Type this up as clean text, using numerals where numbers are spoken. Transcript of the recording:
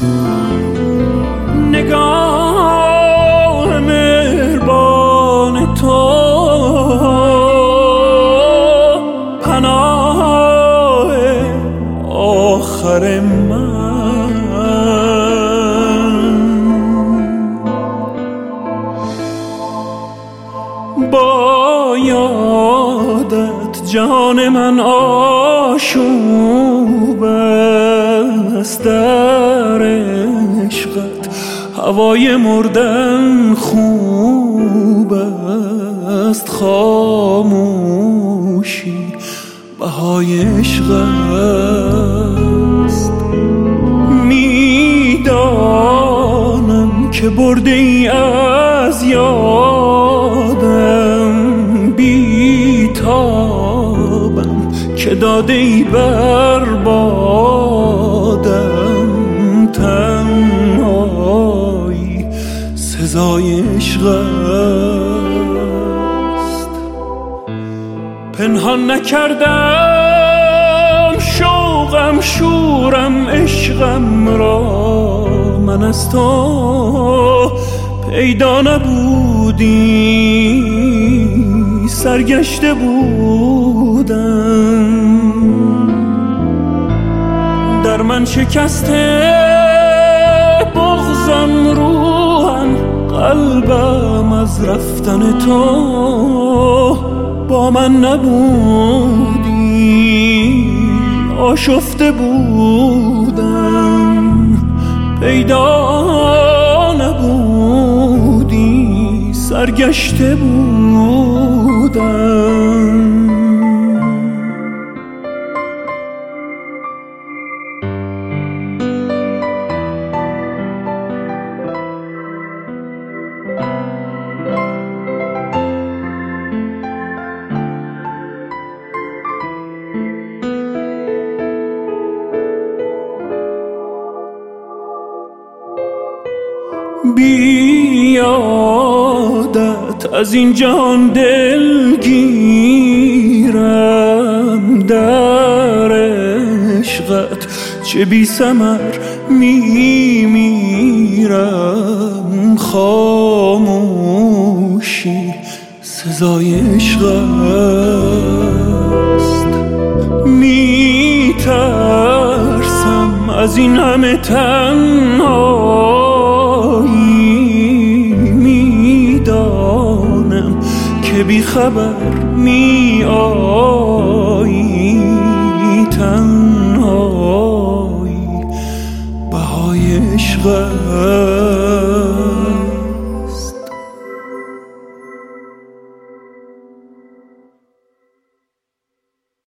نگاه مهربان تو پناه آخر من، با یادت جان من آشوب است، در عشقت هوای مردن خوب است، خاموشی بهای عشق است. میدانم که برده ای از یادم، بیتابم که داده ای بر بادم، تنهایی سزای عشق است. پنهان نکردم شوقم شورم عشقم را، من از تو پیدا نبودی سرگشته بودم، در من شکسته بغضم روحم قلبم از رفتن تو، با من نبودی آشفته بودم، پیدا نبودی سرگشته بودم. بیادت از این جهان دلگیرم، در عشقت چه بی ثمر میمیرم، خاموشی سزای عشق است. میترسم از این همه تنهایی، میدانم که بی خبر می آیی، تنهایی بهای عشق است.